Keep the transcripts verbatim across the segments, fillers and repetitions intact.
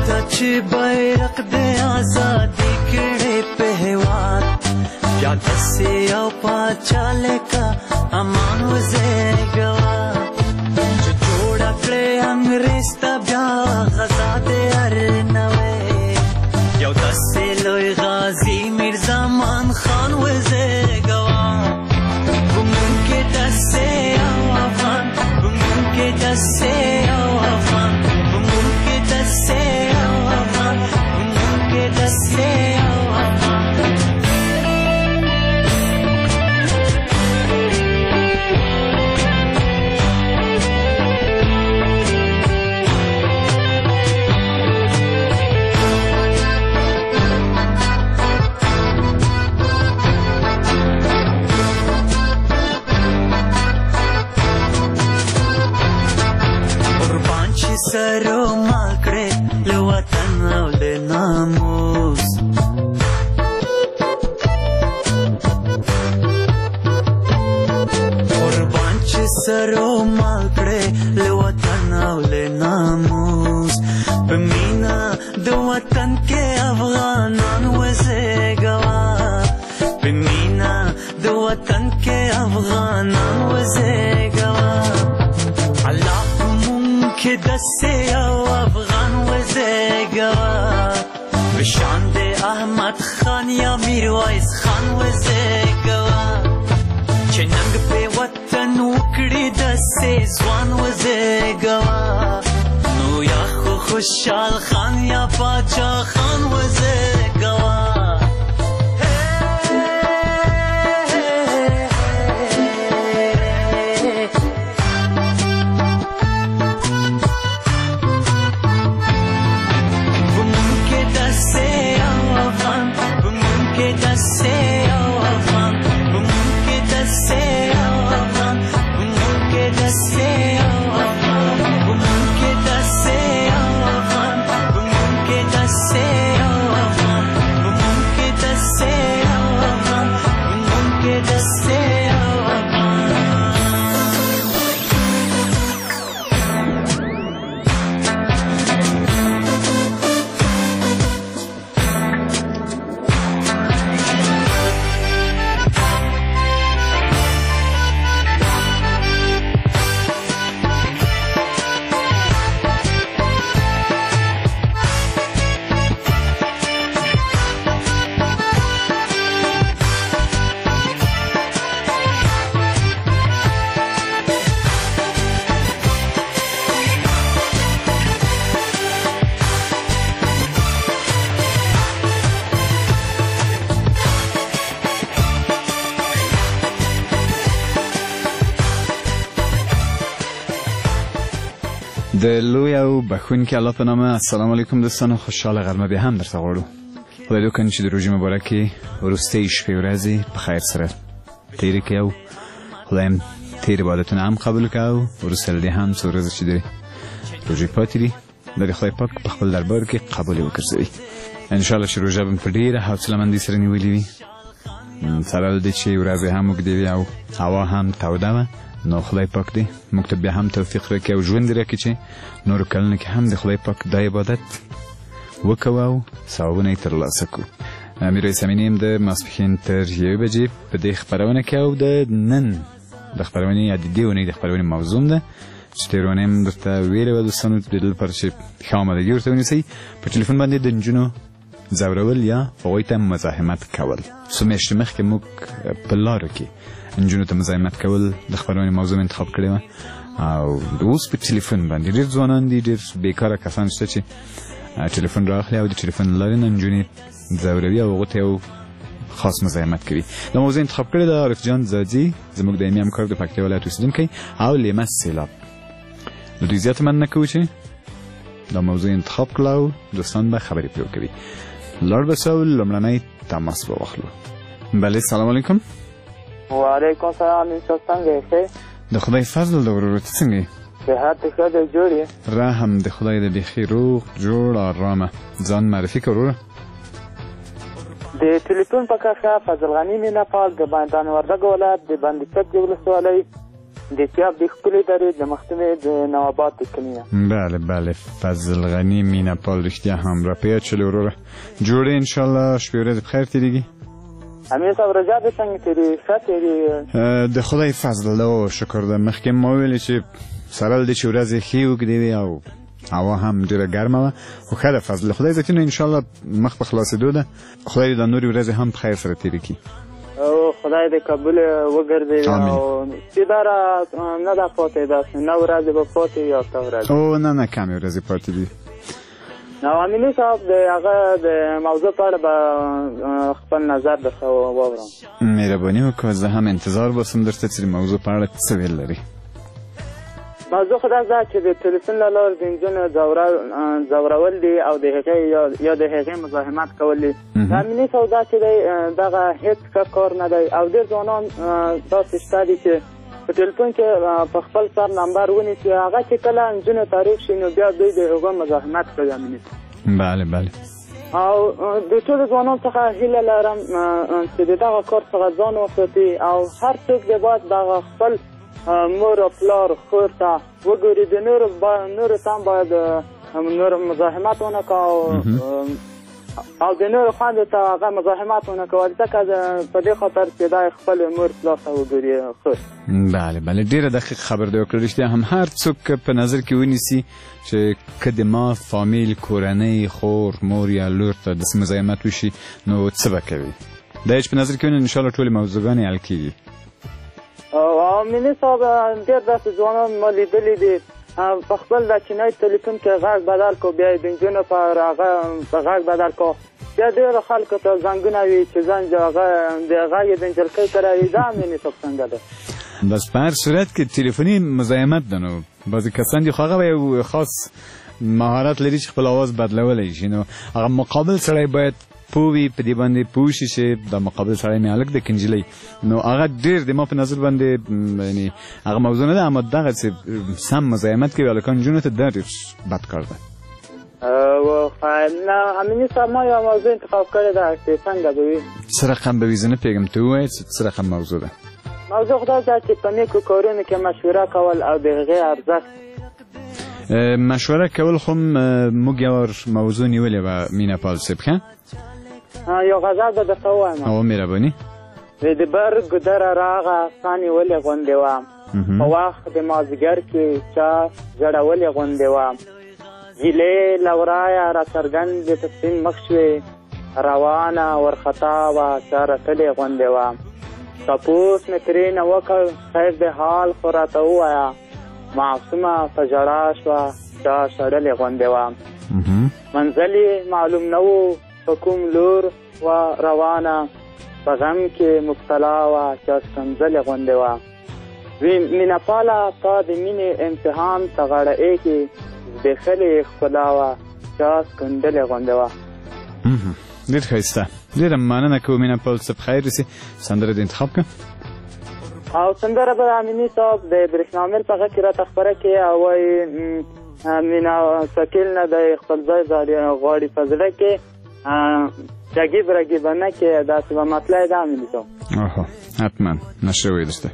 تا چې بیرق د آزادي کړې په هېواد بیا داسې یو پاچا لکه امان وزېږوه چې جوړه کړې انګریز ته بیا غزا د هر نوی یو داسې لوی غازي میرزمان خان وزېږوه په مونږ کې داسې یو افغان په مونږ کې داسې یو افغان په مونږ کې داسې یو افغان په مونږ کې داسې یو افغان سرو مال کړې له وطن او له ناموس قربان چې سرو مال کړې له وطن او له ناموس په مینا د وطن کې افغانان وزېږوه په مینا د وطن کې افغانان وزېږوه الله که دسته او افغان وزېږوه بشان د احمد خان یا میرویس خان وزېږوه چې ننګ په وطن وکړي دسې ځوان وزېږوه نو یا خو خوشحال خان یا پاچا خان وزېږوه د لوی او بخونکي الله په نامه. السلام علیکم دوستانو، خوشحاله غرمه بیا هم درته غواړو. خدای دې وکړي چې د روژې مبارکې وروستۍ شپې ورځې په خیر سره تېرې کړي او خدای هم تېر عبادتونه هم قبول کړي او وروسته له دې هم څو ورځې چې د روژې پاتې دي د دې خدای پاک په خپل دربار کې قبول یې وګرځوي. انشاءالله چې روژه به په ډېره حوصلهمندۍ سره نیولې وي، سره له دې چې ورځې هم اوږدې وي او هوا هم توده وه، نو خدای پاک دی موږ ته بیا هم توفیق راکړي او ژوند راکړي چې نورو کلونو کې هم د خدای پاک دا عبادت وکوو او ثوابونه یې ترلاسه کړو. میرویس امیني یم د ماسپښین تر یوې بجې په دې خپرونه کې او د نن د خپرونې یا د دې اونۍ د خپرونې موضوع ده چې تېره اونۍ هم درته ویلې وه دوستانو د دې لپاره چې ښه آمادګي ورته ونیسئ. په ټلیفون باندې د نجونو ځورول یا هغوی ته مزاحمت کول. څو میاشتې مخکې موږ په لارو کې نجونو ته مزاحمت کول د خپرونې موضوع انتخاب کړې وه او اوس په ټلیفون باندې ډېر ځوانان دي، ډېر بیکاره کسان شته چې ټلیفون رااخلي او د ټلیفون له لارې نه نجونې ځوروي او هغو ته یو خاص مزاحمت کوي. دا موضوع انتخاب کړې ده عارف جان زاځي، زموږ دایمي همکار د پکتیا ولایت اوسېدونکی، او لیمه سیلاب. له دوی زیاته مننه کوو چې دا موضوع انتخاب کړله او دوستان به خبرې پرې وکوي. لاړ به سو لومړنی تماس به واخلو. بله سلام علیکم. وعلیکم سلام. څنګه یې؟ د خدای فضل د ورورو ته څنګه یې؟ صحت ښه دی، جوړ یې؟ رحم د خدای د بیخي روغ جوړ ارامه. ځان معرفي که وروره. د ټلیفون په کښه فضل غني مینه پال د بندان وردګ ولایت د بندي چک ولسوالۍ د سیاب د ښکلې درې د مختمې د نواباد د کلي. بله بله فضل غنی مینا پال رښتیا هم را په یاد شولې وروره. جوړې انشاءالله شپې ورځې په خیر تېرېږي. امین صاحب رجا دې څنګه تېرېږي؟ ښه تېرېږي؟ د خدای فضل ده او شکر ده. مخکې ما ویلې چې سره دې چې ورځې ښې اوږدې وي او هوا هم ډېره ګرمه وه خو ښه ده فضل خدای ذاتي نو انشاءالله مخ په خلاصېدو ده. خدای دې دا نورې ورځې هم په خیر سره تېرې کړي. او خدای دې قبول وګرځوي او سیده را نه ده پاتې داسې نه ورځې به پاتې وي او څه ورځې. او نه نه کمې ورځې پاتې دي. نو امیني صاحب د هغه د موضوع په اړه به خپل نظر درڅخه واورم. مهرباني وکړه زه هم انتظار باسم درته چې د موضوع په اړه څه ویل لري. موضوع خو دا ده چې د تلیفون له لارې د نجونو ځورول دي او د هغې یا د هغې مزاحمت کول دي. د امیني صاحب دا چې دی دغه هېڅ ښه کار نه دی او ډېر ځوانان داسې شته دي چې په ټلیفون کې په خپل سر نمبر ونیسي هغه چې کله نجونو تاریخ شي نو بیا دوی د هغو مزاحمت کوي. امیني بله بله او د ټولو ځوانانو څخه هیله لرم چې د دغه کار څخه ځان وساتي او هر څوک د باید دغه خپل مور او پلار خور ته وګوري د نورو نورو ته هم باید نور مزاحمت ونه کوي او د نورو خویندو ته هغه مزاحمت ونه کوي ځکه په دې خاطر چې دا خپل مور پلار ته وګوري خور. بله بله ډېره دقیق خبر دی وکړه. رښتیا هم هر څوک په نظر کې ونیسي چې که د ما فامیل کورنۍ خور مور یا لور ته داسې مزاحمت وشي نو څه به کوي. دا یې چې په نظر کې ونیسي انشاءالله ټولې موضوعګانې حل کېږي. او امیني صاحب ډېر داسې ځوانان ما لیدلي دي په خپل د چینی تلیفون کې غږ بدل کو بیا یې د نجونو په غږ بدل کو بیا ډېرو خلکو ته زنګونه وي چې زنګ د غږ یې د نجلکۍ سره وي. دا امیني صاحب څنګه ده؟ بس په هر صورت کې تلیفوني مزاحمت ده نو بعضې کسان دي خو هغه یو خاص مهارت لري چې خپل اواز بدلولی شي نو هغه مقابل سړی باید پوه وي په دې باندې پوه شي چې د مقابل سړی مې هلک دی که نجلۍ نو هغه ډېر د ما په نظر باندې یعنې هغه موضوع نه ده اما دغه چې سم مزاحمت کوي هلکان نجونو ته دا ډېر بد کار ده. امیني صاحب ما یوه موضوع انتخاب کړې ده چې څنګه به وي. څه رقم به وي زه نه پوهېږم ته ووایه چې څه رقم موضوع ده. موضوع خو دا ده چې په نیکو کارونو کې مشوره کول او د هغې ارزښت. مشوره کول خو موږ یو موضوع نیولې وه مینه پال صاحب ښه یو غزل به درته ووایم. او مهرباني. د بر ګودره راغه سا نیولې غوندې وم په وخت د مازدیګر کې چا ژړولې غوندې وم ګیلې له ورایه راڅرګندې په سپین مخ شوې روانه ورخطا وه چا رسلې غوندې وم تپوس مې ترېنه وکړ خیر د حال خو راته ووایه معصومه په ژړا شوه چا شړلې غوندې وم منزل یې معلوم نه و په کوم لور و روانه په غم کې مبتلا وه چا ښکنځلې غوندې وه مینه پاله تا د مینې امتحان ته غاړه ایښې زبېښلې ښکلا وه چا سکندلې غوندې وه. ډېر ښایسته ډېره مننه کوو مینه پال صاحب خیر رسي. سندره دې انتخاب کړه او سندره به امیني صاحب د برېښنامل په غږ کې راته خپره کړي او وایي مینه سکیل نه دی خپل ځای غواړي په زړه کې رقیب رقیب نه کې داسې به مطلع ده امیني صاحب. اوهو حتما نشره ویل شته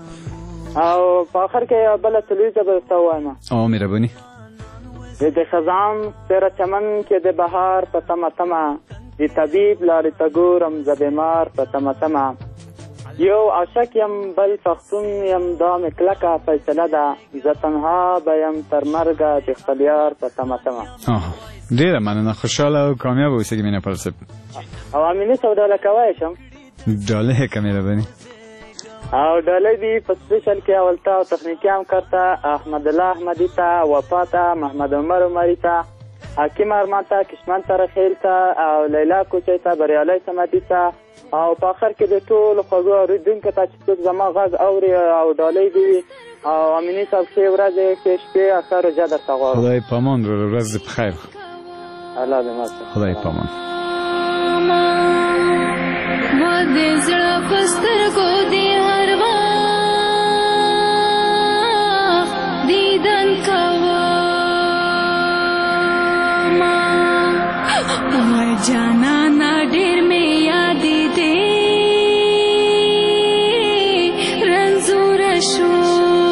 او په آخر کې یوه بله تلویزه به درته ووایم. او مهرباني. د خزان تیره چمن کې د بهار په تمه تمه د طبیب لارې ته ګورم زه بیمار په تمه تمه یو عاشق یم بل پښتون یم دا مې کلکه فیصله ده زه تنها به یم تر مرګه د خپل یار په تمه تمه. ډېره مننه خوشحاله او کامیابه اوسېږي مینه پال صاحب. او امیني صاحب ډاله کولی شم؟ ډاله یې که مهرباني. او ډاله دي په سپیشل کې اول ته او تخنیکي همکار ته احمدالله احمدي ته وفا ته محمد عمر عمري ته حکیم ارمان ته کشمن ترخیل ته او لیلا کوچی ته بریالۍ صمدي ته او په آخر کې د ټولو خوږو اورېدونکو ته چې څوک زما غږ اوري او ډالۍ دي وي او امیني صاحب ښې ورځې ښې شپې اکثر روژه درته غواړم. خدای پامان ورځ دې په خیر. الله دې ماته. خدای پامان. ما دې زړه په سترګو دې هر وخت دیدن کومه وای جانانه ډېر مې یادې دې رنځوره شو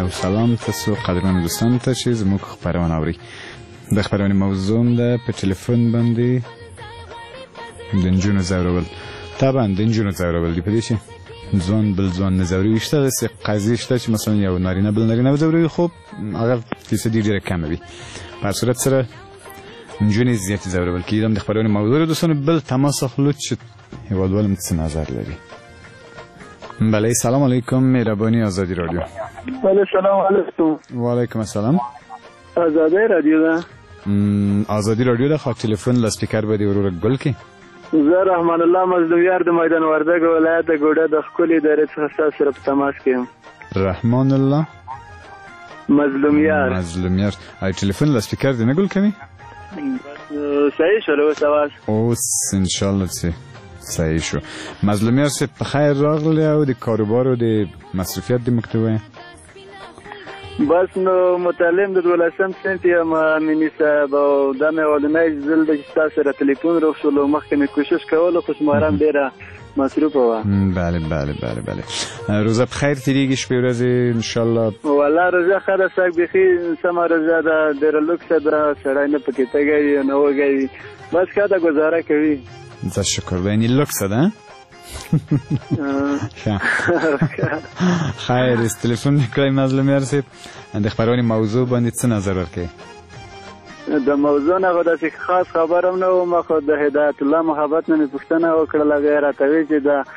او سلام تاسو قدرمن دوستان ته چې زموږ خبرونه اوري. د خبرونې موضوع ده په ټلیفون باندې د نجونو ځورول. طبعا د نجونو ځورول دی په دې چې ځوان بل ځوان نه ځوروي. شته داسې قضیې شته چې مثلا یو نارینه بل نارینه وځوروي، خو هغه فیصدي ډېره کمه وي. په هر صورت سره نجونې زیاتې ځورول کېږي. دا د خبرونې موضوع ده دوستانو. بل تماس اخلو چې هیوادوال هم څه نظر لري. بله سلام علیکم، مهربانی آزادی رادیو. بله سلام علیکم. و علیکم السلام. آزادی رادیو ده. آزادی رادیو ده. خاک تلفن لاسپیکر بدی ورور گل کی. زه رحمان الله مظلومیار د میدان وردګ ولایت د ګوډه د خپل ادارې څخه تاسو سره په تماس کې یم. رحمان الله مظلومیار. مظلومیار. ای تلفن لاسپیکر دی نه ګل کوي؟ صحیح شو له سواس. اوس ان شاء الله چې صحیح شو. مظلومیار سه په خیر راغلی او د کاروبار او د مصرفیت د مکتوبه. بس نو متعلم د دولسم سنت یم مینی صاحب او دا مې ولنۍ ځل د تاسو سره ټلیفون راوښلو. مخکې مې کوشش کوله خو شمارم ډېره مصروفه وه. بله بله بله بله. روزه بخیر تیریږي شپې ورځې ان شاء الله. والله روزه ښه ده صاحب، بیخي سمه روزه ده، ډېره لوکسه ده، سړی نه پکې تږی نه وږی، بس ښه ده گزاره کوي. زه شکر ده. یعنی لوکسه ده. خیر است. تلفن میکنی مظلومیار صاحب د خبرونې موضوع باندې څه نظر ورکوي؟ د موضوع نه خو داسې خاص خبر هم نه و. ما خو د هدایت الله محبت نه مې پوښتنه وکړله، هغه یې راته ویل چې د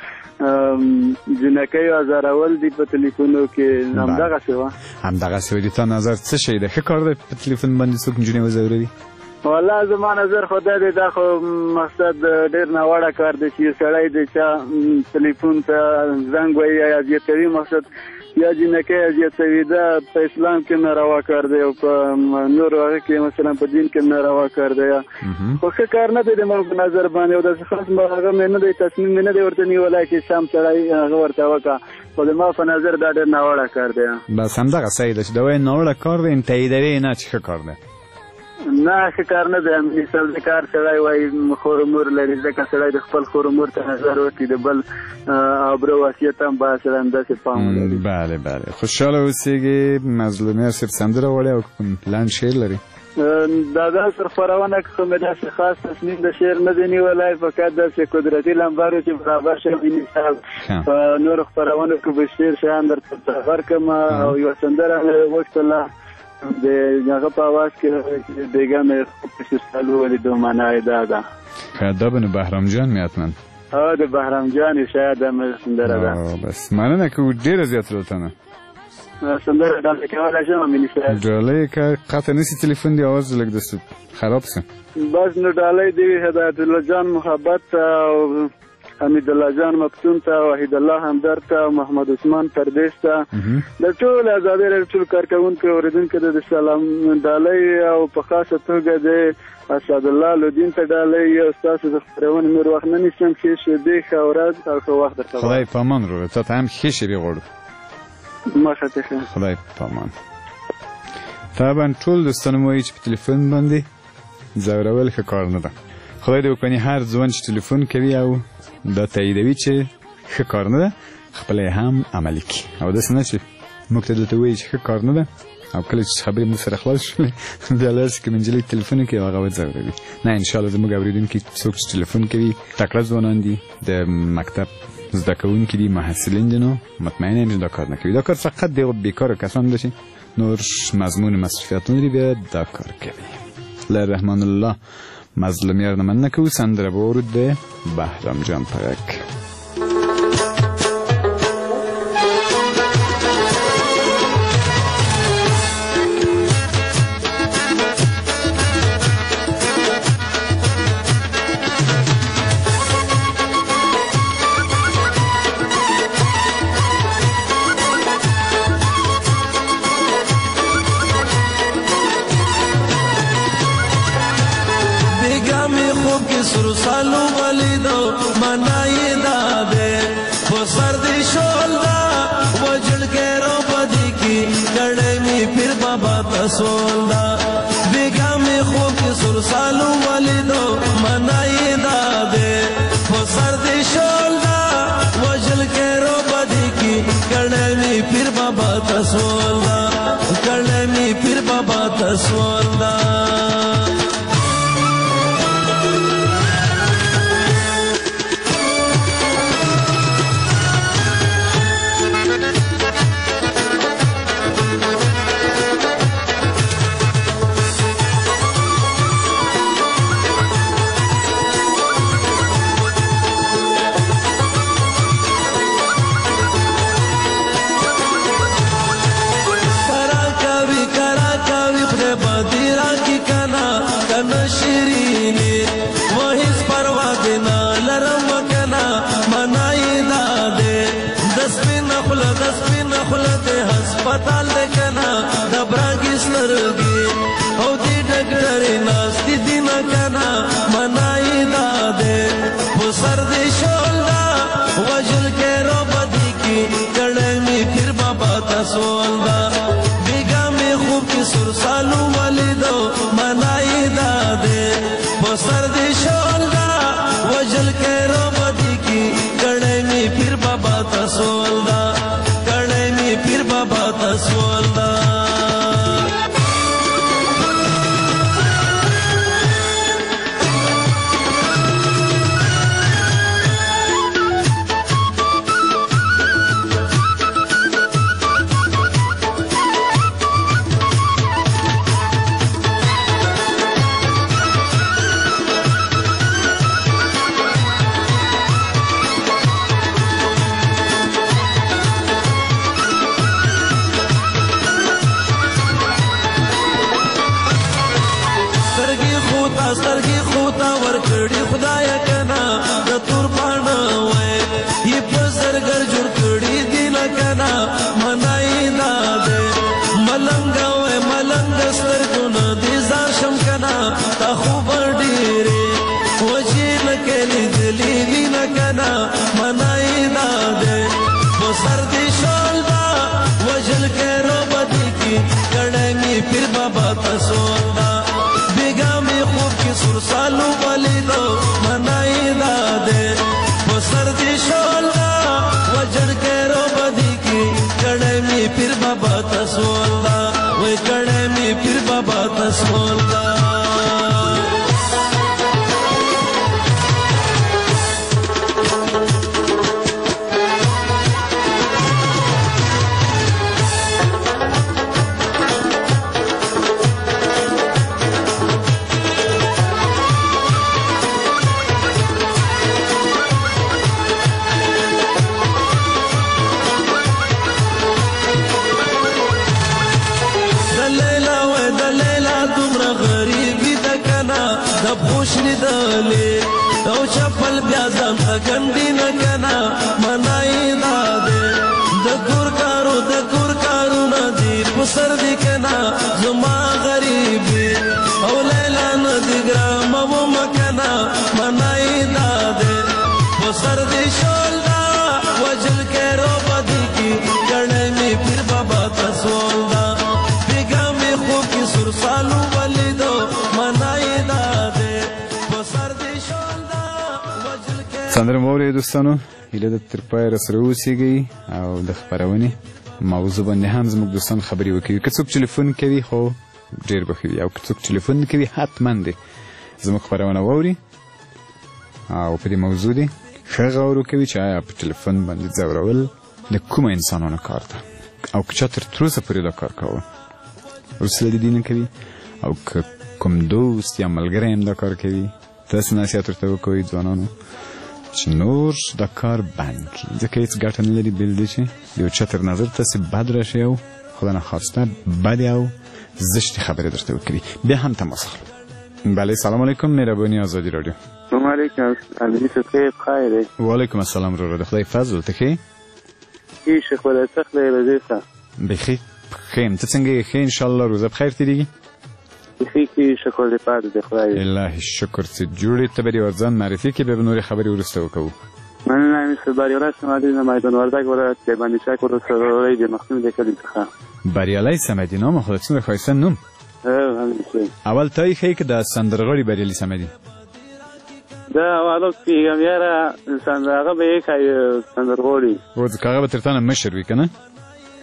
جنکیو ازارول دي په تلیفونو کې، همدغسې وه. همدغسې وه. د تا نظر څه شی ده؟ ښه کار دی په تلیفون باندې څوک نجونې وځوروي؟ والله زما نظر خو دا دی، دا خو مقصد ډېر ناوړه کار دی چې سړی د چا تلیفون ته زنګ وایي یا اذیتوي، مقصد یا جنکۍ اذیتوي. دا په اسلام کې ناروا کار دی او په نورو هغه کې مثلا په دین کې ناروا کار دی. خو ښه کار نه دی د ما په نظر باندې، او داسې خاص هغه مې نه دی تصمیم مې نه دی ورته نیولی چې سم سړی هغه ورته وکړه، خو د ما په نظر دا ډېر ناوړه کار دی. بس همدغه صحیح ده چې دا وایي ناوړه کار دی، تاییدوي نه چې ښه کار دی. نه ښه کار نه دی. مثال د کار سړی وایي خور مور لري، ځکه سړی د خپل خور مور ته نظر وکړي، د بل آبرو وصیت هم باید سړی همداسې پام ولري. بله بله. خوشحاله اوسېږي. مظلومیار صاحب سندره وړی او لنډ شعر لري؟ دا داسې خپرونه کې خو مې داسې خاص تصمیم د شعر نه دی نیولی، فقط داسې قدرتي لمبر و چې برابر شم دیني صاحب په نورو خپرونو کې به شعر شیان درته برابر کړم. او یوه سندره مې وغوښتله د هغه په اواز کې بیګا مې په شرسال ولیدو، معنا یې دا ده. که دا به نو بهرام جان مې حتما. او د بهرام جان شاید دا مې سندره ده. بس مننه که ډېره زیات راته نه سندره ډالۍ کولی شم میني صاحب؟ ډالۍ که قطع نسي تلیفون دی اواز لږ داسې خراب شه. بس نو ډالۍ دی هدایت الله جان محبت او حمید الله جان مفتون ته، وحید الله همدرد ته، محمد عثمان پردیس ته، د ټول آزادۍ راډیو ټول کارکوونکو اورېدونکو ته د سلام ډالۍ، او په خاصه توګه د اسعد الله لودین ته ډالۍ. او ستاسو د خپرونې نور وخت نه نیسم. ښې شېبې، ښه ورځ او ښه وخت درته غواړم. خدای په امان وروره. تا ته هم ښې شېبې غواړو. مخه ته ښه. خدای په امان. طبعا ټول دوستانو مو وایي چې په تلیفون باندې ځورول ښه کار نه ده. خدای دې وکړي هر ځوان چې تلیفون کوي او دا تاییدوي چې ښه کار نه ده، خپله یې هم عملي کړي، او داسې نه چې موږ ته دلته وایي چې ښه کار نه ده، او کله چې خبرې موږ سره خلاص شولې بیا لاسې کوم نجلۍ تلیفون کوي او هغه وځوروي. نه انشاءالله زموږ اورېدونکي څوک چې تلیفون کوي تکړه ځوانان دي، د مکتب زده کوونکي دي، محصلین دي، نو مطمئن یم چې دا کار نه کوي. دا کار فقط د بیکاره کسان ده چې نور مضمون مصرفیات نه لري، بیا دا کار کوي. له رحمان الله مظلومیار نه مننه کوو. سندره به اورو د بهرام جان په غږ. سر سالو ولیدو منای داده بسر دی شولا وجل کے رو بدی کی کڑے می پھر بابا تسولدا بیگا میں خوب سر سالو ولیدو منای داده بسر دی شولا وجل کے رو بدی کی کڑے می پیر بابا تسولدا کړه می پیر بابا تسولدا پتال دکنا دبرانگی سرگی او دی ڈکٹری ناستی دینا کنا منائی دادے وہ سردی شولدا وجل کے رو بدی کی کڑے میں پھر بابا تسولدا بیگا میں خوب کی سرسالو والی دو منائی دادے وہ سردی شولدا وجل کے رو بدی کی کڑے میں پھر بابا تسولدا پیر بابا تسولدا سترګي خوتا ورکړي خدای کنا د تور پاڼه وای یې په زرګر جوړ کړي دی لکنا منای داده ملنګ وای ملنګ سترګو نه دي زار شم کنا تا خو ډېرې وجې لکلي دلی وی لکنا منای داده په سر دي شولدا وجل کې رو بدی کی کړه می پیر بابا تسولدا سرسالو والی دو منائی دادے وہ سردی شولدا وجڑ کے رو بدی کی کڑے می پھر بابا تسولدا وہ کڑے می پھر بابا تسولدا خوشنی دلی او چپل بیا ځان غندی نه کنا منای داده د ګور کارو د ګور کارو نه دی پسر دی کنا زما غریبی او لیلا نه دی ګرام و مکنا منای داده پسر دی شولدا وجل کې رو بدی کی کړه می پیر بابا تسولدا بیگا می خو کی سرسالو ولیدو منای داده سندره مورې دوستانو هیله ده تر پایه راسره اوسیږئ او د خپرونې موضوع باندې هم زموږ دوستان خبرې وکوي که څوک ټلیفون کوي خو ډېر به ښه وي او که څوک ټلیفون نه کوي حتما دی زموږ خپرونه واوري او په دې موضوع دې ښه غور وکوي چې آیا په ټلیفون باندې ځورول د کومو انسانانو کار ده او که چا تر تروسه پورې دا کار کوه وروسته د دې نه کوي او که کوم دوست یا ملګری هم دا کار کوي تاسو نصیحت ورته وکوئ ځوانانو چې نور دا کار بند کړي ځکه هېڅ ګټه نه لري بېل دی چې د یو چا تر نظر تاسې بد راشي او خدا نخواسته بدې او زشتې خبرې درته وکړي بیا هم تماس اخلو بله سلام علیکم مهرباني آزادی رادیو سلام علیکم امیر صاحب خیر وعلیکم السلام رو د خدای فضل ته ښې ښې شیخ ولی څخ دی روزې څه بخیر ښه یم ته څنګه یې ښې انشاءالله روزه بخیر تېرېږي بخیر کې شکر دې پاتې دی خدای الهي شکر چې جوړې ته به دې ځان معرفي کړي بیا به نورې خبرې وروسته وکوو من امیر صاحب بریالی صمدی نه میدان وردک ولایت کرمانشاه ولسوالۍ د مخدوم د کلي څخه بریالی صمدی نام خودت څومره ښایسته نوم اول تا یې ښیي که د سندرغاړي بریالي صمدي دا اولو کېږم یاره هغه به یې ښایي سندرغاړي او ځکه هغه به تر تا نه مشر وي که نه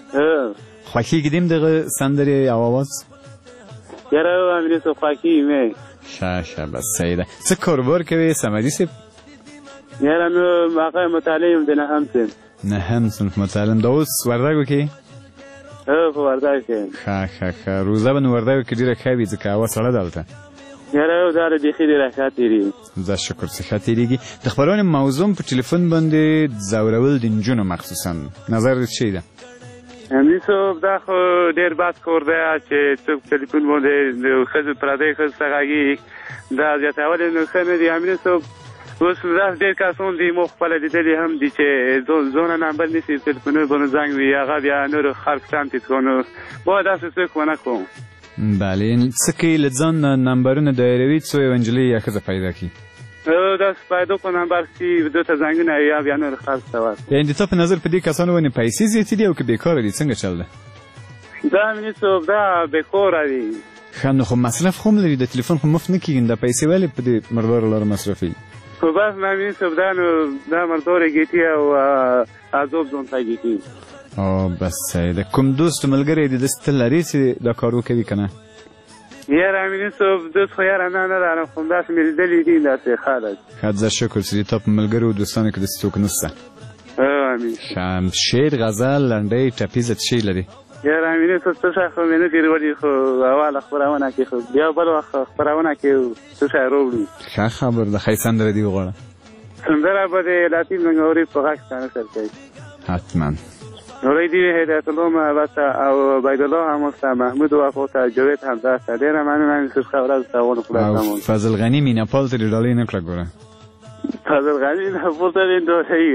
خوښي کې دیم دغه سندرې او आवाज یاره امیر صاحب خوښي مې شه شه بس صحیح ده څه کاروبار کوي صمدي صاحب یاره نو هغه مطالعه یم د نهم صنف نهم صنف مطالعه دا اوس وردګو کې هو په وردګ کې ښه ښه ښه روزه به نو وردګو کې ډېره ښه وي ځکه هوا سړه ده هلته یاره دا بیخي ډېره ښه تېرېږي زه شکر چې ښه تېرېږي د خپرونې موضوع په ټلیفون باندې ځورول د نجونو مخصوصا نظر دې څه ده امیر صاحب دا خو ډېر بد کار دی چې څوک ټلیفون باندې د ښځو پردۍ ښځو څخه غږېږي دا زیاتول یې نو ښه نه دي امیر صاحب اوس داسې ډېر کسان دي ما خپله لیدلي هم دي چې ځانه نمبر نیسي ټلیفونونو باندې زنګ وي هغه بیا نورو خلک تمتید کړو نو باید داسې څوک ونه کړو بله څه کوي له ځان نمبرونه دایروي څو یو نجلۍ یا ښځه پیدا کړي داسې پیدا کړو نمبر کړي دو ته زنګونه یا بیا نور خلک ته ورکړو یعنې د تا په نظر په دې کسانو باندې پیسې زیاتې دي او که بېکاره دي څنګه چل ده دا امیر صاحب دا بېکاره دي ښه نو خو مصرف خو هم لري د تلیفون خو مفت نه کېږي دا پیسې ولې په دې مرداره لاره مصرفوي خو بس نه امیر صاحب دا نو دا مرداره ګیټي او عذاب ځان ته ګیټي او بس صحیح ده کوم دوست ملګری دې داسې ته لري چې دا کار وکوي که نه یاره امیر صاحب دوست خو یاره نه نه لرم خو همداسې مې لیدلي دي داسې خلک ښه زه شکر چې د تا په ملګرو او دوستانو کې داسې څوک نشته امیر ښه شعر غزل لنډۍ ټپیزه څه شی لري یاره امیر صاحب څه شی خو مې نه دي وړي خو اوله خپرونه کې خو بیا بل وخت خپرونه کې څه شی راوړو ښه خبر ده ښایي سندره دې وغواړه سندره به د لطیف ننګوري په غږ کې نشر کوي حتما نوری دی هدایت الله محبت او عبید الله هم هسته محمود وفات جاوید هم دسته ډېره مننه امیر صاحب خبره ستاسو خدای سامان فضل غنی میناپال ته ډالۍ نه کړه ګوره فضل غنی میناپال ته دې ډالۍ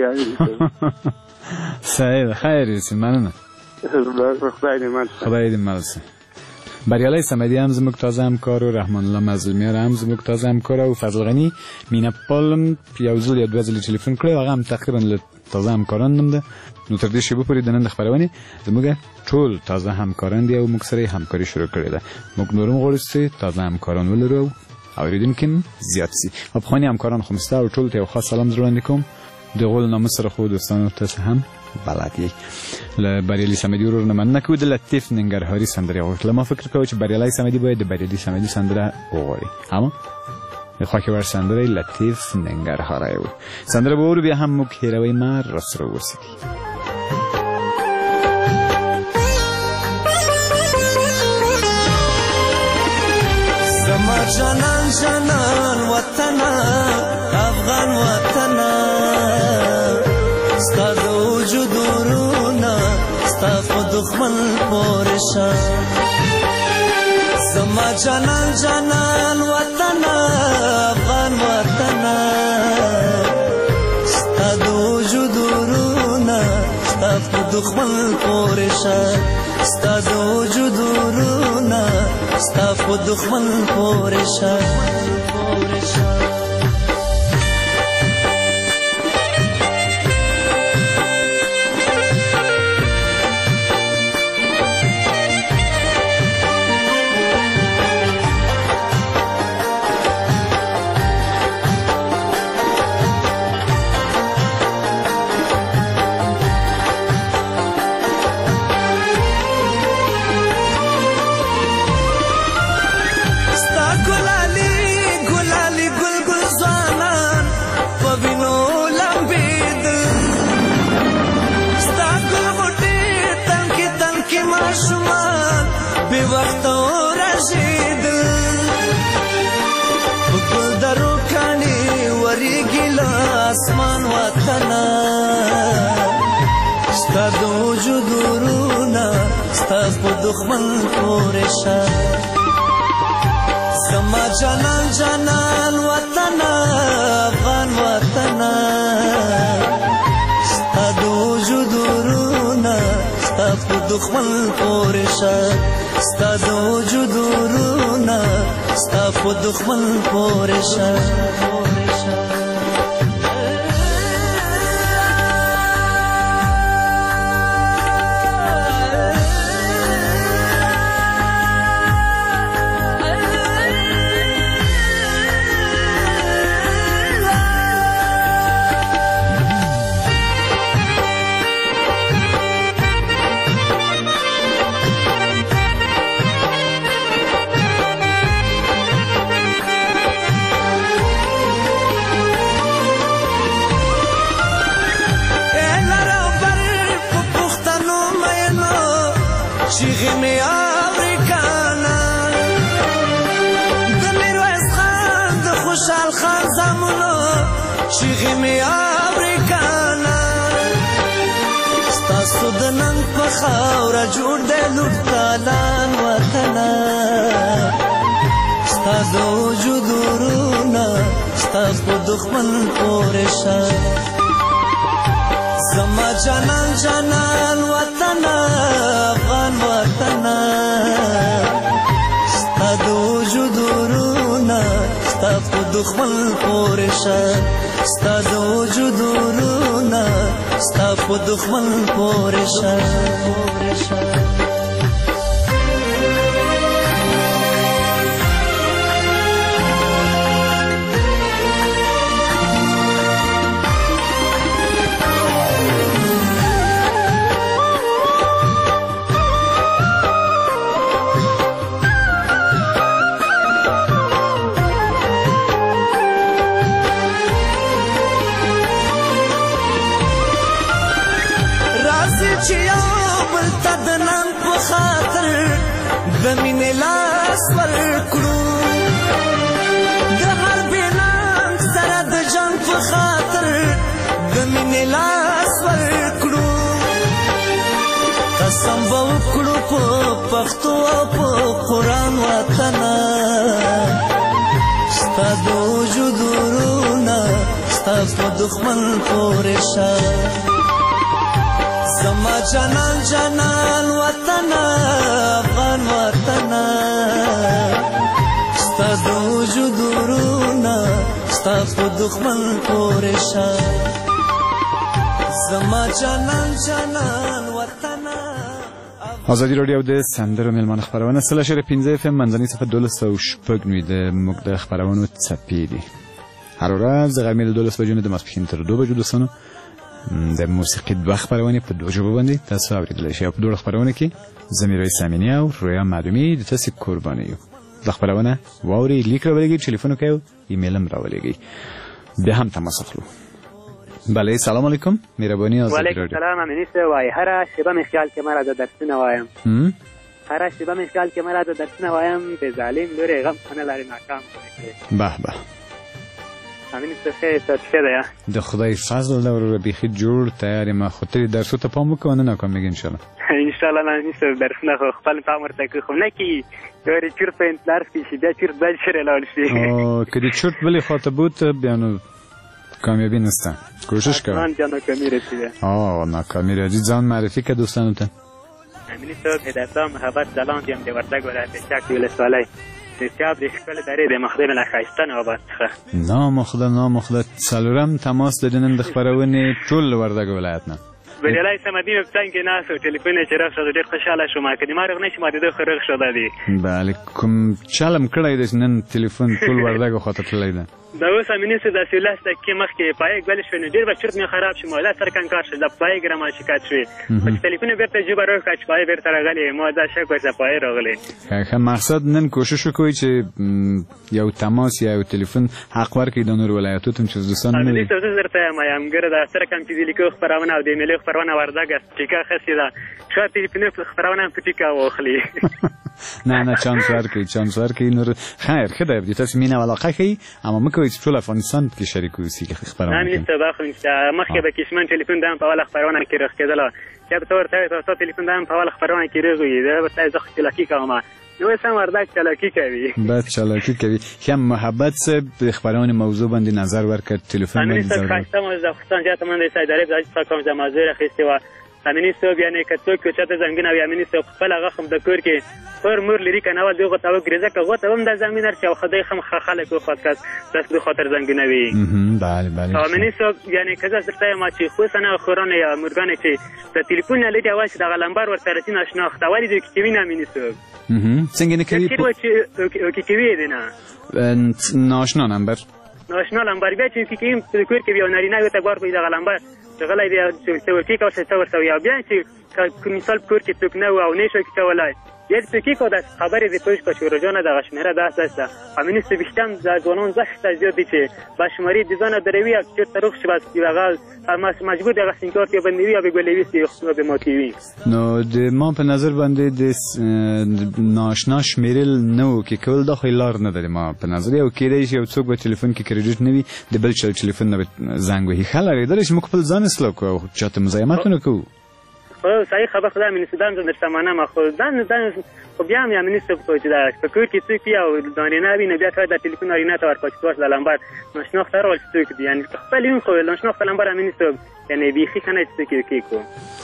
صحیح ده خیر یې مننه خدای دې مل خدای دې مل شه بریالي صمدي هم زموږ تازه همکار و رحمان الله مظلومیار هم زموږ تازه همکار او فضل غنی میناپال یو ځل یا دوه ځلې ټلیفون کړی هغه هم تقریبا له تازه همکاران نوم ده نو تر دې شیبه پورې د نن د خپرونې زموږ ټول تازه همکاران دي او موږ سره همکاري شروع کړې ده موږ نور هم غواړو چې تازه همکاران ولرو او اورېدونکي هم زیات سي او پخواني همکاران خو مو سته او ټولو ته یو خاص سلام زړه وړاندې کوم د غول نامه سره خو دوستانو تاسو هم بلد یې له بریالي صمدي ورور نه مننه کوو د لطیف ننګرهاري سندرې غوښتله ما فکر کوم چې بریالي صمدي باید د بریالي صمدي سندره وغواړي اما د خوښې وړ سندره لطیف ننګرهاری و سندره به ورو بیا هم موږ هېروئ مه راسره اوسېږئ زما جانان جانان وطنه افغان وطنه ستا د وجود ورونه ستا په دښمن پورې شه زما جانان جانان وطنه افغان وطنه ستا د وجود ورونه ستا په دښمن پورې شه ستا د وجود ورونه ستا په دښمن پورې شه اسمان وطنه ستا د وجود ورونه ستا په دښمن پورې شه زما جانان جانان وطنه افغان وطنه ستا د وجود ورونه ستا په دښمن پورې شه ستا د وجود ورونه ستا په دښمن پورې شه ستاسو د ننګ په خاوره جوړ دی لوټ تالان وطنه ستا د وجود ورونه ستا په دښمن پورې شه زما جانان جانان وطنه افغان وطنه ستا د وجود ورونه ستا په دښمن پورې شه ستا د وجود ورونه ستا په دښمن پورې شه چې یو بل ته د نن په خاطر د مینې لاس ورکړو د هر بېننګ سره د جنګ په خاطر د مینې لاس ورکړو قسم به وکړو په پښتو او په قرآن وطنه ستا د وجود ورونه ستا په دښمن پورې شه زما جانان جانان وطنه افغان وطنه ستا د وجود ورونه ستا په دښمن پورې شه زما جانان جانان وطنه. ازادي راډیو د سندرو میلمانه خپرونه سل شر پنځه اف ام منځنۍ صفحه دولس او شپږ نوي د موږ د خپرونو څپې دي. هر ورځ د غرمې د دولس بجو نه د ماسپښین تر دوه بجو دوستانو د موسیقي دوه خپرونې په دوه ژبو باندې تاسو اورېدلی شئ. په دواړو خپرونو کې زه میرویس سامینی او رویا معلومي د تاسې قربانه یو. دا خپرونه واورئ، لیک راولېږئ، ټلیفون وکړئ او ایمیل هم راولېږئ. بیا هم تماس اخلو. بله سلام علیکم، مهرباني ازادي راډیو. وعلیکم سلام. امینی صاحب وایي هره شېبه مې خیال کې ما راځه درسونه وایم هره شېبه مې خیال کې ما راځه درسونه وایم د ظالم لورې غم ښه نه لرې ناکام کړې. به به امینی صاحب ښه یې ښه ده یا د خدای فضل ده ورور بیخي جوړ تیار یم. خو ته درسو ته پام وکړه نه ناکامیږي انشاءالله. انشاءالله نه امینی صاحب درسونه خو خپل پام ورته کوي خو نه کېږي یورې چورت په انتظار کې شي بیا چورت بل شرې لاړ شي. که د چورت بلې خواته بوت بیا نو کامیابی نسته. کوشش کوه ځان جا ناکامي رسیده. آه ناکامی راځي. ځان معرفي که دوستانو ته. امینی صاحب هدایتالله محبت ځلاند یم د وردګ ولایت چک ولسوالۍ دستیاب د ښکلې درې د مخدم له ښایسته نوبت څخه. نامخده نامخده څلورم تماس د نن د خپرونې ټول وردګ ولایت نه. بریالی صمدی په څنګ کې ناست و ټلیفون یې چې رغ شو ډېر خوشحاله شوم. که د ما رغ نه شي ما د ده خو رغ شو دا دی. بله کوم چلم کړی دی چې نن ټلیفون ټول وردګو خواته تللی ده. دا اوس امیني صاحب داسې لس دقیقې مخکې پایګ بلې شوې نو ډېر به چورت مې خراب شو. ما دا سر کنکار شو دا پایګ رامه شکایت شوې خو چې ټلیفون یې بېرته جیبه راکړه چې پایې بېرته راغلې ما دا شک وکړ چې پایې راغلې. ښه مقصد نن کوشش وکوئ چې یو تماس یا یو ټلیفون حق ورکړئ د نورو ولایتو ته چې دوستان نه وي. امیني صاحب زه درته یم یم ګوره دا سره کم چې د لیکو خپرونه او د ایمیلو خپرونه وردګ ټیکه خسې ده شاید ټلیفوني خپرونه هم په ټیکه واخلي. نه نه چانس ورکړئ چانس ورکړئ نور خیر ښه ده د تاسو مینه او علاقه ښیي اما مه کوئ چې ټول افغانستان پکې شریک اوسي خپرونه. امیني صاحب اخلم چې مخکې به کشمن ټلیفون دا هم په اوله خپرونه کې رغ کېدله یا به ته ورته وایې ستا ټلیفون دا هم په اوله خپرونه کې رغ وي زه به ته زه چلاکي کوم نو اوس هم وردګ چلاکي کوي. بس چلاکي کوي. ښه محبت صاحب د خپرونې موضوع باندې نظر ورکړ ټلیفون باندې. امیني صاحب ښایسته موضوع د افغانستان زیاته منډه یې سایدارې په څخه کوم چې موضوع یې اخیستې وه. امیني صاحب یعنې که څوک یو چا ته زنګونه وي امیني صاحب خپل هغه خم د کور کې خور مور لري که نه وه دوی غوته وګرې ځکه غوته هم دا زمین هر چې او خدای خم خلک وخوات کس داس دو خاطر زنګونه وي. بله بله امیني صاحب یعنې که زه درته یم چې خصوصا هغه خورانې یا مورګانې چې د تلیفون نه لري اول چې دغه لمبر ورته رسي ناشنا خته ولې دوی کې کوي نه امیني صاحب څنګه نه کوي چې کوي دی نه ناشنا نمبر ناشنا لمبر بیا چې کوي په کور کې بیا نارینه یو ته ګوار کوي دغه لمبر غلی بیا چې ورکې کوه چې څه ورته وي او بیا چې مثال په کور کې څوک نه و او نه شو کولی بیا چې څوکې کوه داسې خبرې دې پوه شوه چې ورجانه دغه شمېره داسې داسې ده. امیني صاحب ویښتان د ځوانان زښته زیات دي چې با شماري د ځانه دروي او چېرته روغ شي بس هغه مجبور دغه سینګار کې بندوي او بې ګلوي سي خو به ماتوي. نو د ما په نظر باندې د نااشنا شمېرل نه و کې کول دا خو لار نه ده ما په نظر. یو کېدی شي یو څوک به ټلیفون کې کریډیټ نه وي د بل چا ټلیفون نه به زنګ وهي ښه لارې ده چې موږ خپل ځان اصلاح کوو چاته مزاحمت ونه کوو. خو صحیح خبر خو دا امیني صاحب دا هم زه درته منم خو دا دا خو بیا هم امیني صاحب خو چې دا په کور کې څوک وي او نارینه وي نو بیا ته دا ټلیفون نارینه ته ورکړه چې تاسو د لمبر ناشناخته راول چې څوک دي یعنې خپل وي خو ناشناخته لمبر امیني صاحب یعنې بیخي ښه نه چې څوک یې کېږو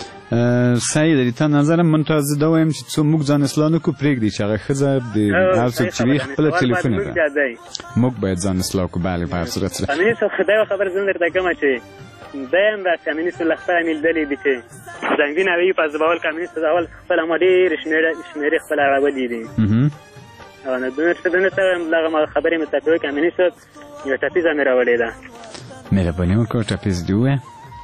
صحیح دی تا نظرم من ته زه دا وایم چې څو موږ ځان اصلاح نکړو پرېږدي چې هغه ښځه د هر څوک چې وي خپله ټلیفون یې ده موږ باید ځان اصلاح کړو بله په هر صورت سره امیني صاحب خو دا یوه خبره زه هم درته کومه چې دا هم داسې امیني صاحب له خپله مې لیدلي دي چې زنګونه وي په ځباول کې امیني صاحب اول خپله ما ډېرې شمېرې خپله راولي دي او نو دونه ته دغه خبرې مې ته کوي چې امیني صاحب یوه ټپیزه مې راوړې ده مهرباني وکړه ټپیز دې ووایه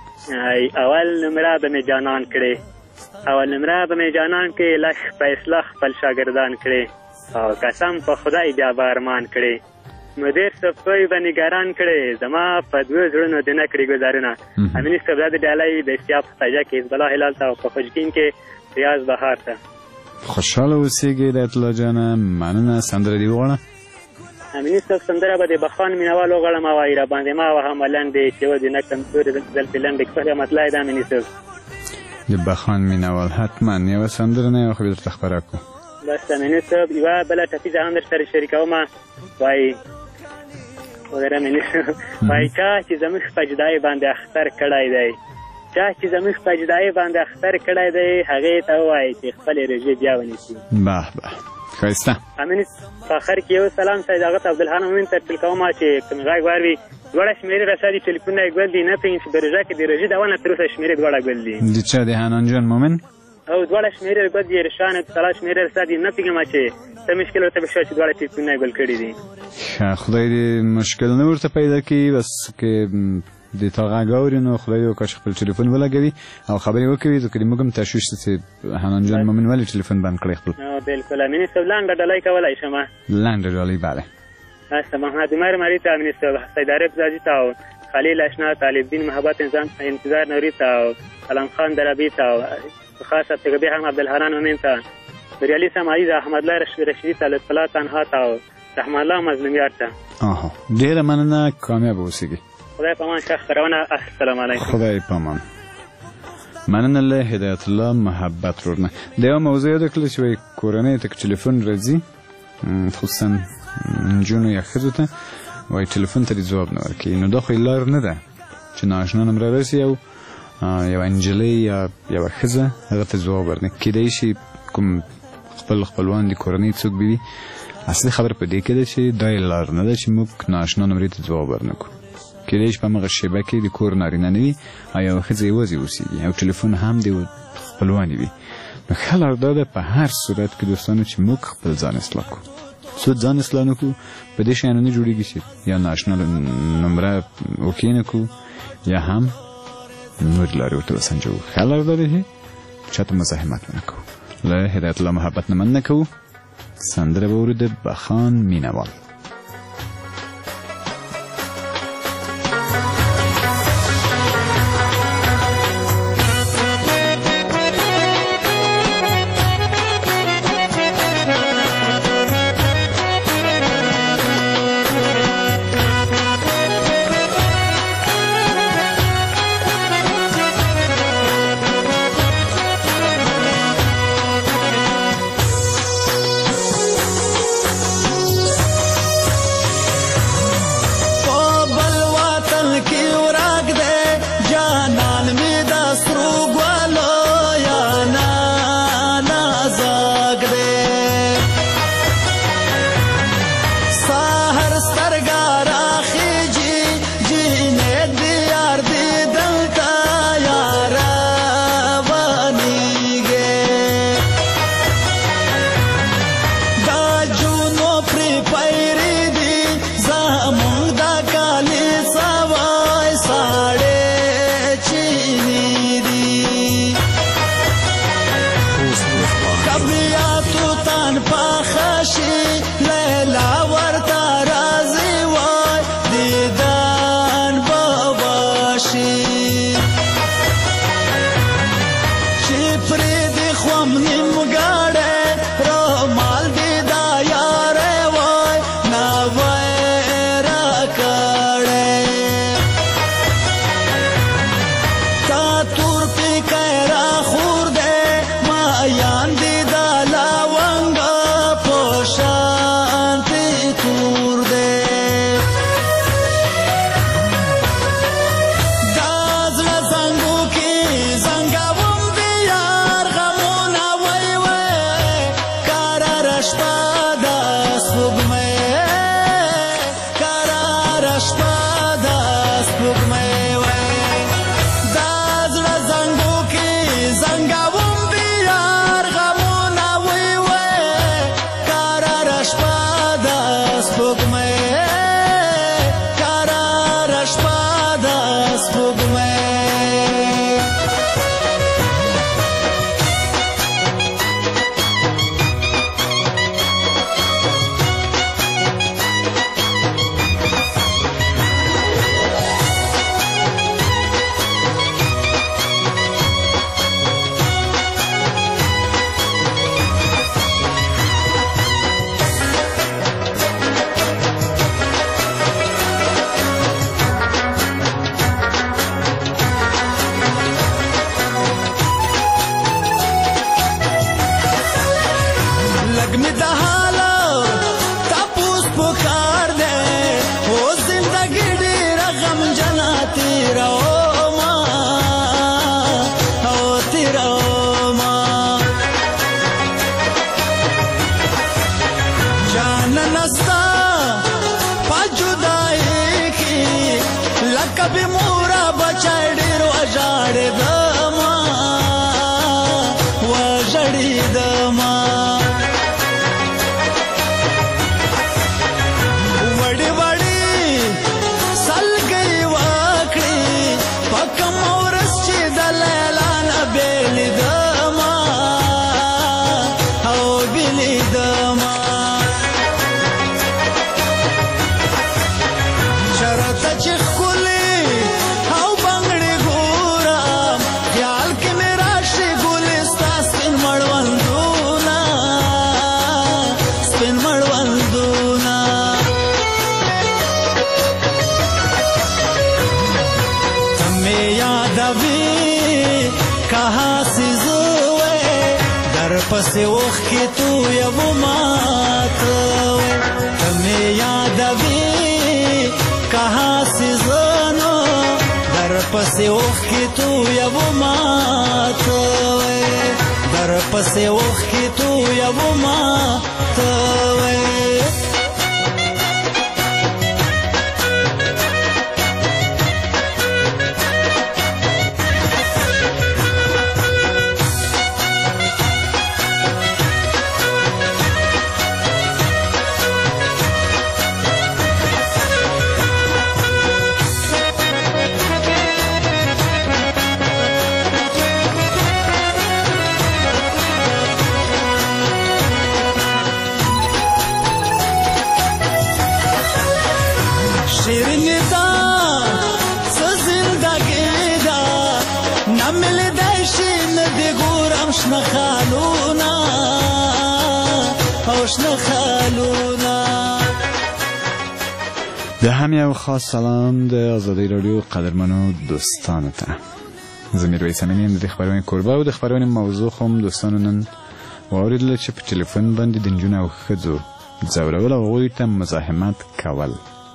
اول نمره به مې جانان کړې اول نمره به مې جانان کړې لښ په اصلاح خپل شاګردان کړې او قسم په خدای بیا به ارمان کړې مدیر صاحب کوی به نګران کړې زما په دوه زړونو دې نه کړي ګزارونه امیني صاحب دا د ډالۍ د استیاب خطاجه کې حزب الله هلال ته او په خوشګین کې ریاض بهار ته خوشحاله اوسېږئ د الله جانه مننه سندره دې وغواړه امیني صاحب سندره به د بخان مینوال وغواړم او را باندې ما وهم لنډې چې و دې نه کمزورې دلته لنډې کښلې مطلع ده امیني صاحب د بخان مینوال حتما یوه سندره نه یوه خو بیا درته خپره کړو بس امیني صاحب یوه بله ټپیزه هم درسره شریکوم وایي وګوره امیني صاحب وایي چا چې زموږ په جدایۍ باندې اختر کړی دی چا چې زموږ په جدایۍ باندې اختر کړی دی هغې ته ووایي چې خپلې روژې بیا ونیسي به به ښایسته امیني په آخر کې یو سلام سید هغه ته عبدالحنان مومن ته ټیل کوم چې کوم غږ واروي دواړه شمېرې راسره ټلیفونونه یې ګل دي نه پوهېږم چې د روژه کې د روژې د اول نه تر اوسه شمېرې دواړه ګل دي د چا د حنان جان مومن او دواړه شمېرې ګل دي رشان سلا شمېرې راسره دي نه پوهېږم چې څه مشکل ورته به شوی چې دواړه ټلیفونونه یې ګل کړي دي ښه خدای دې مشکل نه ورته پیدا کړي بس که د تا غږ اوري نو خدای دې وکړه چې خپل ټلیفون ولګوي او خبرې وکړي ځکه موږ هم تشویش ته چې حنان جان مومن ولې ټلیفون بند کړی خپل بلکل امیني صاحب لنډه ډالۍ کولی شم لنډه ډالۍ بله هسته محمد عمر مري ته امیني صاحب سید عارف زاجي ته او خلیل اشنا طالب دین محبت انتظار نوري ته او علم خان دربي ته او خاصه تګبي هم عبدالحنان مومن ته بریالي سماعي احمد الله رشیدي ته اطلاع تنها ته او رحمان الله مظلومیار ته آها ډېره مننه کامیاب اوسئ خدای پامان ښه خپرونه السلام علیکم خدای پامان مننه له هدایت الله محبت ورنه د یو موضوع یاد کړل چې وایي کورنۍ ته که ټلیفون راځي خصوصا نجونو یا ښځو ته وایي ټلیفون ته دې ځواب نه ورکوي نو دا خو لار نه ده چې ناشنا نمره راسي او یوه نجلۍ یا یوه ښځه هغه ته ځواب ورنه کیدای شي کوم خپل خپلوان د کورنۍ څوک به وي اصلي خبره په دې کې ده چې دا لار نه ده چې موږ ناشنا نمرې ته ځواب ورنکړو کېدای شي په همغه شیبه کې د کور نارینه نه وي او یوه ښځه یوازې اوسېږي او ټلیفون هم د خپلوانې وي نو ښه لار دا ده په هر صورت کې دوستانو چې موږ خپل ځان اصلاح کړو څو ځان اصلاح نه کړو په دې شیانو نه جوړېږي چې یا ناشنا نمره اوکې نه کړو یا هم نورې لارې ورته وسنجوو ښه لار دا ده چې چاته مزاحمت ونه کوو له هدایت الله محبت نه مننه کوو سندره به اورو د بخان مینوال سپوږمۍ کراره شپه ده سپوږمۍ وای دا زړه زنګو کې زنګاوم د یار غمونه وی وای کراره شپه ده سپوږمۍ کراره شپه ده سپوږمۍ کبھی مورا بچائی ډیر وژاړې دما وژړې دما وړې وړې سلګۍ وکړې په کوم ورځ چې د لیلا نه بېلې دما او بېلې دما شرطه چې پسې اوښ کې تو یو ماته ته مې یادوې کہاں سے زنو در پسې اوښ کې تو یو ماته در پسې اوښ کې تو یو ماته شیرینی دا څه زندګي دا نه ملدی شي نه دې ګورم شنه خالونه او شنه خالونه د هم یو خاص سلام د آزادی رادیو قدرمنو دوستانو ته زه میرویس امینی یم د دې خپرونې کوربه او د خپرونې موضوع خو هم دوستانو نن واورېدله چې په ټلیفون باندې د نجونو او ښځو ځورول او هغوی ته مزاحمت کول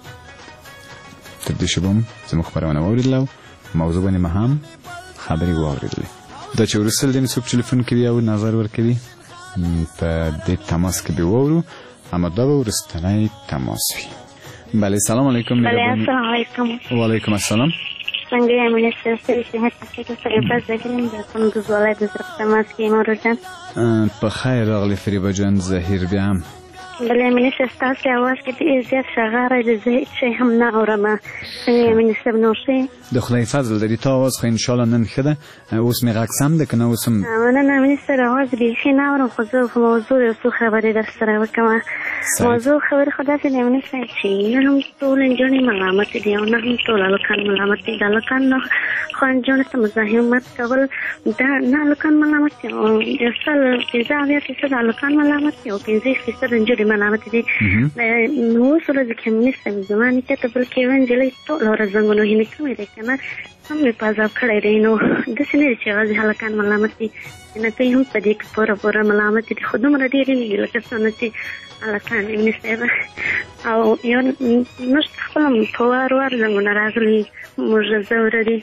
تر دې شیبه هم زموږ خپرونه واورېدله او موضوع باندې ما هم خبرې واورېدلې دا چې وروسته له دې څوک ټلیفون کوي او نظر ورکوي په دې تماس کې به واورو اما دا به وروستنی تماس وي بله سلام علیکم بله السلام علیکم وعلیکم السلام څنګه یې مینه ستاسو صحت تاسو سره په ځګرین د کندوز ولایت د زرق تماس کې مورو جان په خیر راغلی فریبه جان زهیر بیا هم بله مینه ستاسو اواز کې ډېر زیات شغاره د زه هیڅ شی هم نه اورم څنګه یې مینه صاحب نو ښه د خدای فضل د دې تا اواز خو انشاءالله نن ښه ده اوس مې غږ سم ده که نه اوس هم نه نه مینه صاحب اواز بیخي نه اورم خو زه په موضوع یو څو خبرې در سره وکړم موضوع خبرې خو داسې دی مینه صاحب چې نه هم ټول نجونې ملامت دي او نه هم ټول هلکان ملامت دي د هلکان نه خو نجونو ته مزاحمت کول دا نه هلکان ملامت دي او یو سل پنځه اویا فیصد هلکان ملامت دي او پنځه فیصد نجونې ملامت دي نو اوس ورځې کې مینه صاحب زما نیکه ته بلکې یوه نجلۍ ټوله ورځ زنګون وهي مې کمی دی که نه هم مې په عذاب کړی دی نو داسې نه دي چې یوازې هلکان ملامت دي جنکۍ هم په دې کې پوره پوره ملامت دي خو دومره ډېرې نه دي لکه څنګه چې هلکان یې مینه صاحب او یو موږ خپله په وار وار زنګونه راغلي موږ زوره دي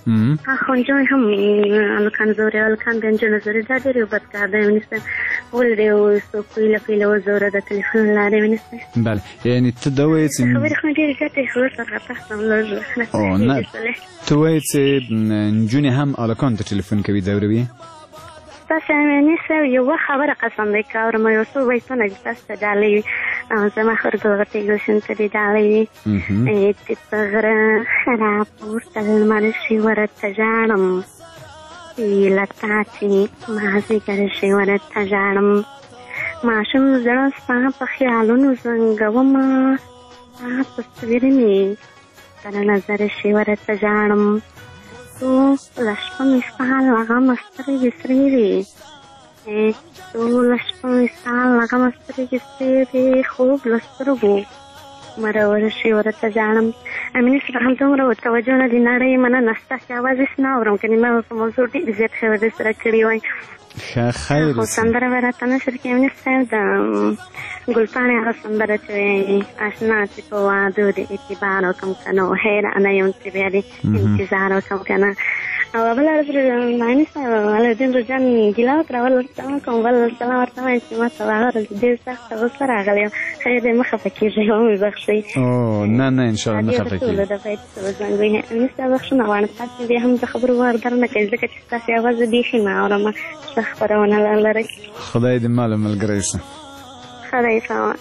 خو نجونې هم هلکان زوري هلکان بیا نجونې زوري دا ډېر یو بد کار دی ونیسه ولې دی څوک پیله پیله وزوره د تلیفون له لارې ونیسه. بله یعنې ته دا وایې چې خبرې خو ډېرې ګټې خو ورڅخه تاسو هم لږ نه ته وایې چې نجونې هم هلکانو ته ټلیفون کوي ځوروي. تاسو نیسه یوه خبره قسم دی که اورم یو څو بیتونه دي تاسو ته ډالۍ وي زما خورګل ټلویزیون ته دې ډالۍ وي چې په غره راپورته لمر شي ورته ژاړم له تا چې مازدیګر شي ورته ژاړم ماشوم زړه ستا په خیالونو زنګومه ستا په ستوري مې سره نظر شي ورته ژاړم تو له شپه مې ستا له غمه سترګې سرې دي تو له شپه مې ستا له غمه سترګې سرې دي خوب له سترګو مرور شي ورته ژاړم. امینې سره همدومره ورتوجه نه دي نړۍ مننه ستاسې اواز هېڅ نه اورم که نیمه په موضوع ډېر زیات ښه ورسره کړي وای خیر خو سندره به راته نه شر کې امینې صاحب د ګلپاڼې هغه سندره چې وایي اشنا چې په وعدو د اعتبار وکړم که نه حیرانه یم چې بیا دې انتظار وکړم که نه. او بله ورځ معیني صاحب علاالدین روجان ګیله وکړه ول ورته وکړم بل سلام ورته وایم چې ما ته هغه ورځ ډېر سخته غوسه راغلی یم خیر دی مه خفه کېږئ ومې بخښئ. نه نه انشاءالله نه خفه کېږي. ټولو د باید څه زنګ وي امیني صاحب بخښنه غواړم تاسو بیا هم د خبرو وار در نه کوئ ځکه چې ستاسې اواز زه بیخي نه اورم ښه خپرونه لرئ. خدای دې ماله ملګری شه. خدای سامان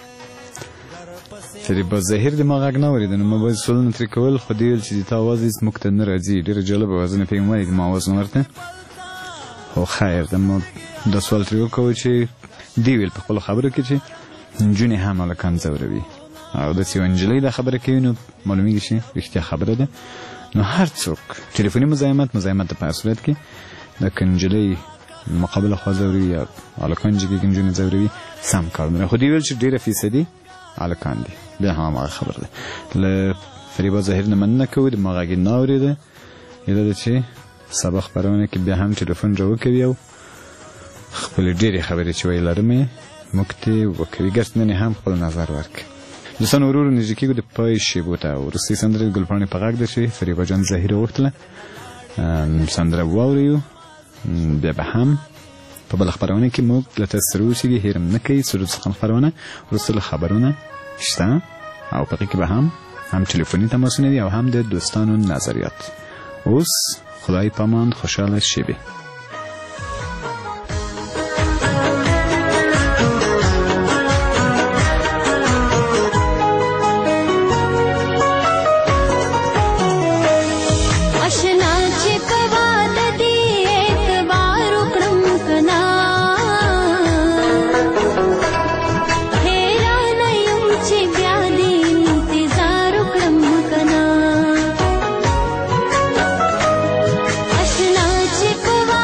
چې با ظاهر د ما غږ نه اورېده نو ما باید سوالونه ترې کول خو دې ویل چې د تا اواز هېڅ موږ ته نه راځي ډېره جالبه وه زه نه پوهېږم ولې د ما اواز نه ورته خو خیر د ما دا سوال ترې وکوو چې دې ویل په خپلو خبرو کې چې نجونې هم هلکان ځوروي او داسې یوه نجلۍ دا خبره کوي نو معلومېږي چې رښتیا خبره ده. نو هر څوک ټلیفوني مزاحمت مزاحمت د په اصلیت کې د که نجلۍ مقابله خوا ځوروي یا هلکان چې کېږي نجونې ځوروي سم کار نه خو دې ویل چې ډېره فیصدي هلکان دي بیا هم هماغه خبر ده. له فریبا ظاهر نه مننه کوو د ما غږ یې نه اورېده ایله ده چې سبا خپرونه کې بیا هم ټلیفون را وکوي او خپلې ډېرې خبرې چې ویې لرم یې موږ ته وکوي ګرس نن هم خپل نظر ورکړي. دوستان ورو ورو نږدې کېږو د پای شیبو ته وروستۍ سندره د ګلپاڼې په غږ ده چې فریبا جان ظاهر وغوښتله سندره واورئ بیا به هم په بله خپرونه کې موږ له تاسو سره اوسېږي هېر هم نه کوي سرود څخه خپرونه وروسته له خبرونه شته او په هغې کې به هم هم ټلیفوني تماسونه وي او هم د دوستانو نظریات. اوس خدای پامان خوشحاله شیبې. Ashna chikwa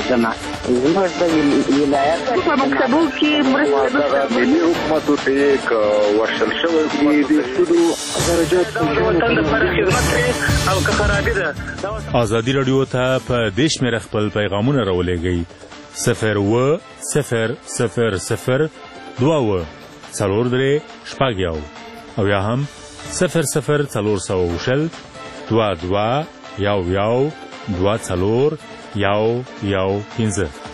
کړم زموږ د ولایت په مکتبو کې مرسته ملي حکومتو ته یې که ورشل شوی حکومت د سودو درجات وطن لپاره خدمت کوي او که خرابي ده. ازادي راډیو ته په دې شمېره خپل پیغامونه راولېږئ صفر اووه صفر صفر صفر دوه اووه څلور درې شپږ یو او یا هم صفر صفر څلور سوه شل دوه دوه یو یو دوه څلور یو یو پنځه.